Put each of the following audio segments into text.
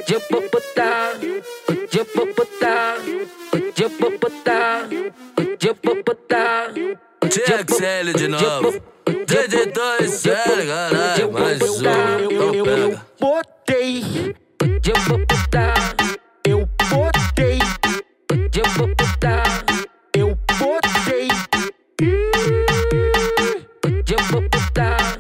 Hoje eu vou botar, hoje eu vou botar, hoje eu vou botar, hoje eu vou botar. TXL de novo, DJ2L, caralho, mais um, então pega. Botei, hoje eu vou botar, eu botei, hoje eu vou botar, eu botei, hoje eu vou botar,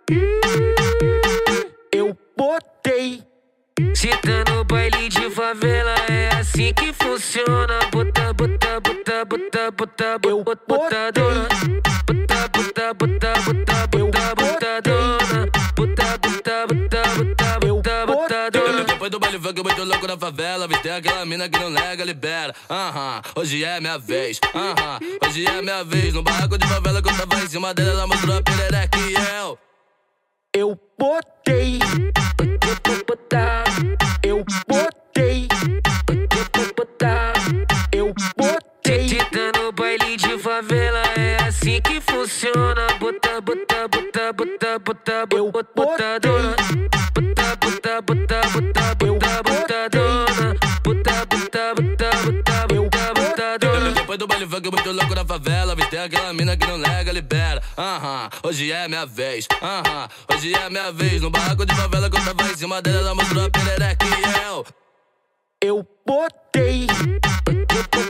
eu botei. Se tá no baile de favela é assim que funciona. Bota, bota, bota, bota, bota, bota, botadona. Bota, bota, bota, bota, bota, botadona. Bota, bota, bota, bota, bota, botadona. Depois do baile funk muito louco na favela, vem aquela mina que não nega, libera. Hoje é minha vez. Hoje é minha vez. No barraco de favela que eu tava em cima dela, ela mostrou a perereca e eu botei, eu vou botar, eu botei, eu vou botar, eu botei. Se tá no baile de favela é assim que funciona. Bota, bota, bota, bota, bota, bota, botadona. Bota, bota, bota, bota, bota, botadona. Bota, bota, bota, bota, bota, botadona. depois do baile funk muito louco na favela, vem aquela mina que não nega, libera. Hoje é minha vez. Hoje é minha vez. No barraco de favela que eu tava em cima dela, ela mostrou a perereca e eu botei, eu vou